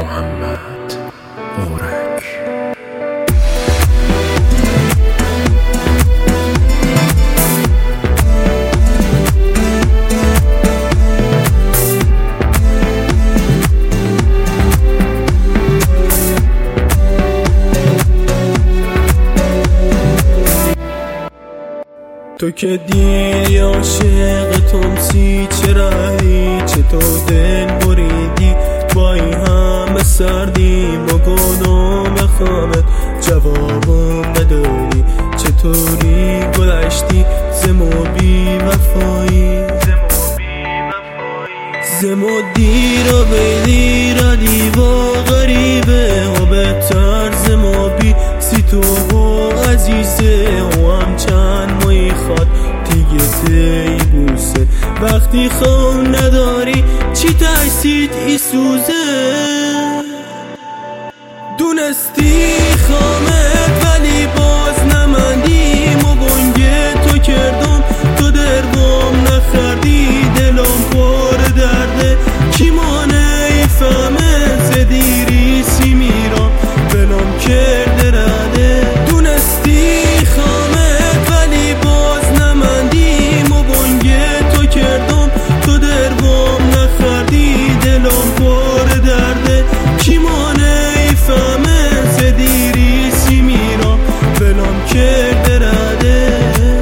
محمد اورک. تو که دیدی عاشق تمسی چرایی، چه تو دل بریدی با این همه سردی، با گلوم خامت جوابم نداری، چطوری گذشتی زمو بی وفایی، زمو دیر و بیدی را دیوا غریبه و بهتر زمو بی سی تو و عزیزه و هم چند مایی خواد دیگه تی بوسه، وقتی خون نداری چی ترسید ای سوزه، دونستی خامت ولی باز نمندیم و بانگه تو کردم، تو دربام نخردی دلم پر درده، کی مانه ای فهمه زدیری سی میرام بلام کرده رده، دونستی خامت ولی باز نمندیم و بانگه تو کردم، تو دربام نخردی دلم پر درده، کی مانه ای فهمه زدیری سی میرام بلام کرده رده.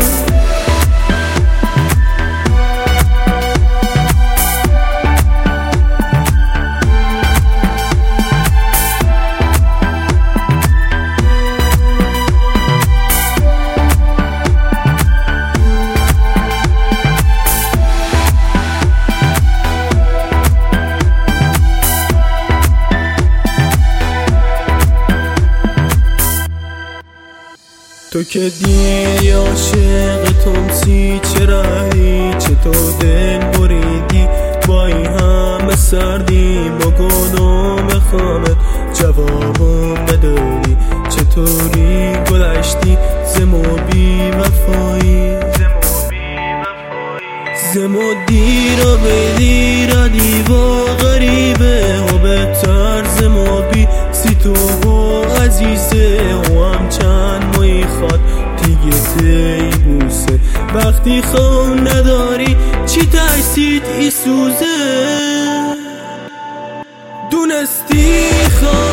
تو که دیدی عاشق تمسی چرایی، چه تو دل بریدی با این همه سردی، با گلوم خامت جوابم نداری، چطوری گذشتی زمو بی وفایی، زمو دیر و بیدی را دیوا غریبه و بهتر زمو بی سی تو و عزیزه و هم چند مایی خواد دیگه تی بوسه، وقتی خون نداری چی ترسید ای سوزه، دونستی